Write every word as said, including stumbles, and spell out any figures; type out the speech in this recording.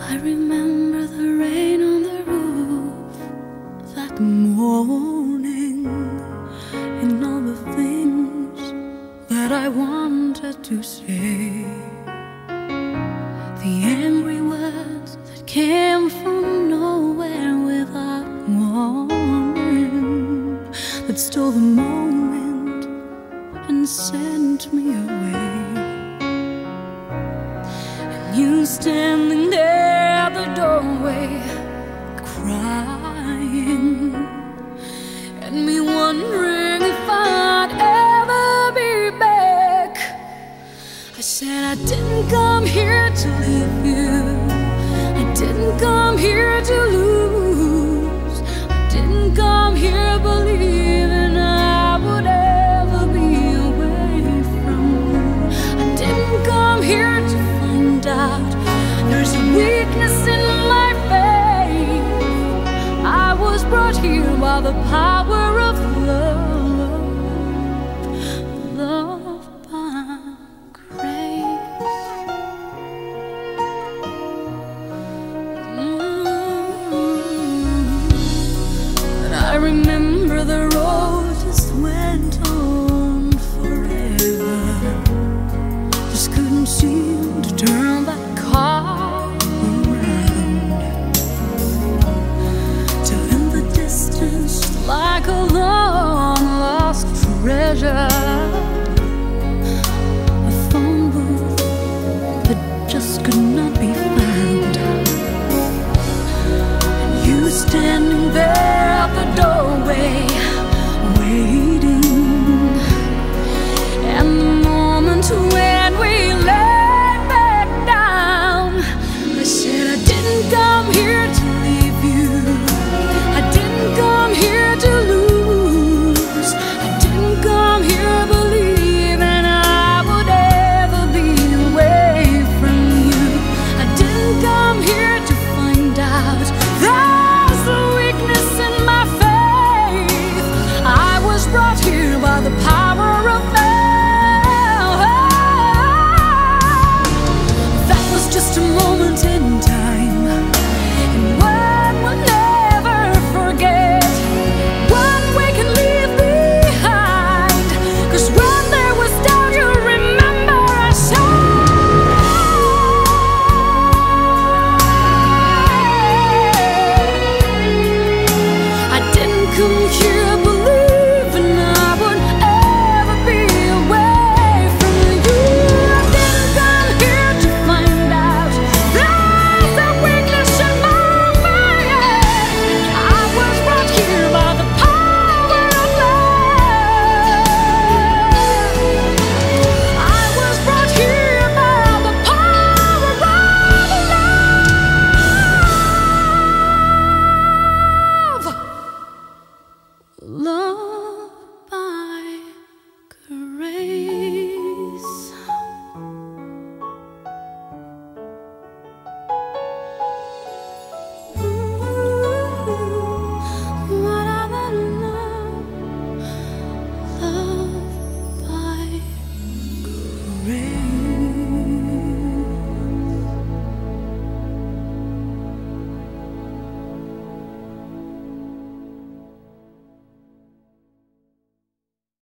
I remember the rain on the roof that morning, and all the things that I wanted to say, the angry words that came from nowhere without warning, that stole the moment and sent me away. And you standing there at the doorway crying, and me wondering if I'd ever be back. I said I didn't come here to leave you, I didn't come here to lose, I didn't come here believing I would ever be away from you. I didn't come here to find out there's a weakness in my faith. I was brought here by the power of love, love by grace. Mm. But I remember the road just went on forever, just couldn't seem to turn that car around, till in the distance, like a long lost treasure,